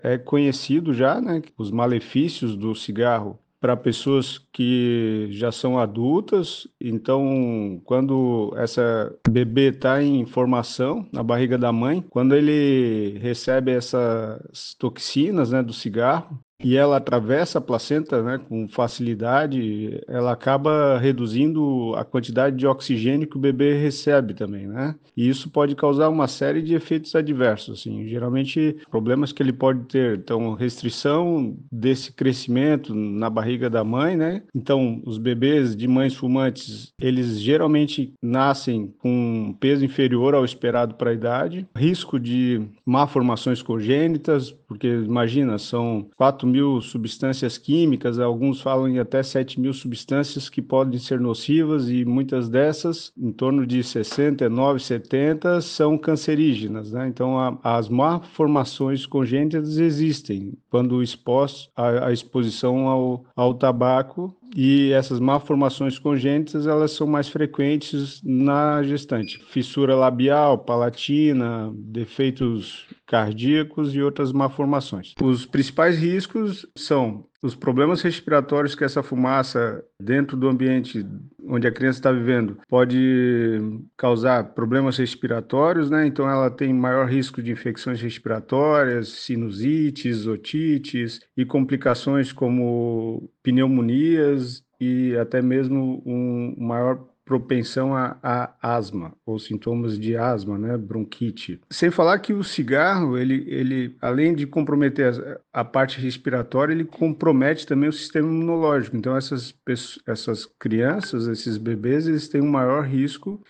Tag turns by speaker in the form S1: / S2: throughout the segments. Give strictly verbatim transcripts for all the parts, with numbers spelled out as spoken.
S1: É conhecido já, né, os malefícios do cigarro para pessoas que já são adultas. Então, quando essa bebê está em formação na barriga da mãe, quando ele recebe essas toxinas, né, do cigarro, e ela atravessa a placenta, né, com facilidade, ela acaba reduzindo a quantidade de oxigênio que o bebê recebe também, né? E isso pode causar uma série de efeitos adversos, assim, geralmente problemas que ele pode ter, então, restrição desse crescimento na barriga da mãe, né? Então, os bebês de mães fumantes, eles geralmente nascem com um peso inferior ao esperado para a idade, risco de malformações congênitas, porque imagina, são quatro mil substâncias químicas, alguns falam em até sete mil substâncias que podem ser nocivas e muitas dessas, em torno de sessenta e nove, setenta, são cancerígenas, né? Então, a, as malformações congênitas existem quando expostos à, à exposição ao, ao tabaco, e essas malformações congênitas, elas são mais frequentes na gestante. Fissura labial, palatina, defeitos cardíacos e outras malformações. Os principais riscos são os problemas respiratórios que essa fumaça dentro do ambiente onde a criança está vivendo pode causar problemas respiratórios, né? Então ela tem maior risco de infecções respiratórias, sinusites, otites e complicações como pneumonias e até mesmo um maior propensão a, a asma ou sintomas de asma, né, bronquite. Sem falar que o cigarro, ele, ele além de comprometer a, a parte respiratória, ele compromete também o sistema imunológico. Então essas pessoas, essas crianças, esses bebês, eles têm um maior risco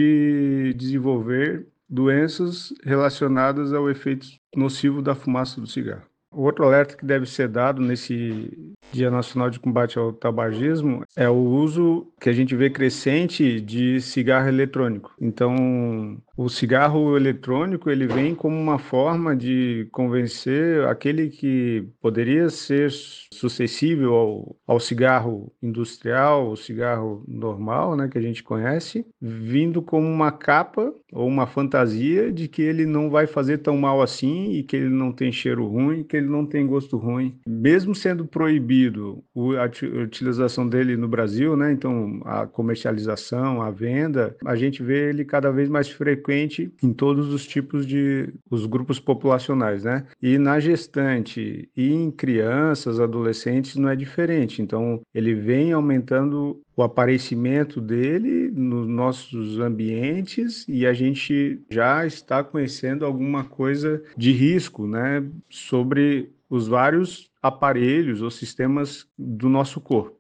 S1: de desenvolver doenças relacionadas ao efeito nocivo da fumaça do cigarro. O outro alerta que deve ser dado nesse Dia Nacional de Combate ao Tabagismo é o uso que a gente vê crescente de cigarro eletrônico. Então, o cigarro eletrônico, ele vem como uma forma de convencer aquele que poderia ser suscetível ao, ao cigarro industrial, o cigarro normal, né, que a gente conhece, vindo como uma capa ou uma fantasia de que ele não vai fazer tão mal assim e que ele não tem cheiro ruim, que ele não tem gosto ruim. Mesmo sendo proibido o- a uti- a utilização dele no Brasil, né, então a comercialização, a venda, a gente vê ele cada vez mais frequente em todos os tipos de os grupos populacionais, né? E na gestante e em crianças, adolescentes não é diferente. Então, ele vem aumentando o aparecimento dele nos nossos ambientes e a gente já está conhecendo alguma coisa de risco, né, sobre os vários aparelhos ou sistemas do nosso corpo.